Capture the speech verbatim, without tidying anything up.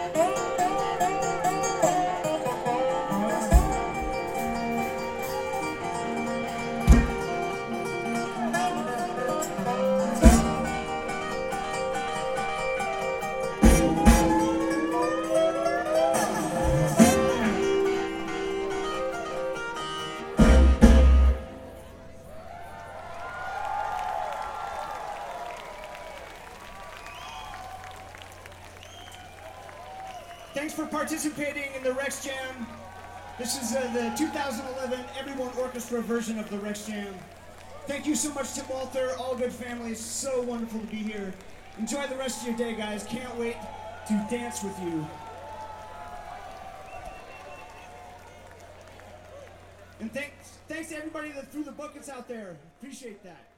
Thanks for participating in the Rex Jam. This is uh, the two thousand eleven Everyone Orchestra version of the Rex Jam. Thank you so much to Walter, all good family. It's so wonderful to be here. Enjoy the rest of your day, guys. Can't wait to dance with you. And thanks, thanks to everybody that threw the buckets out there. Appreciate that.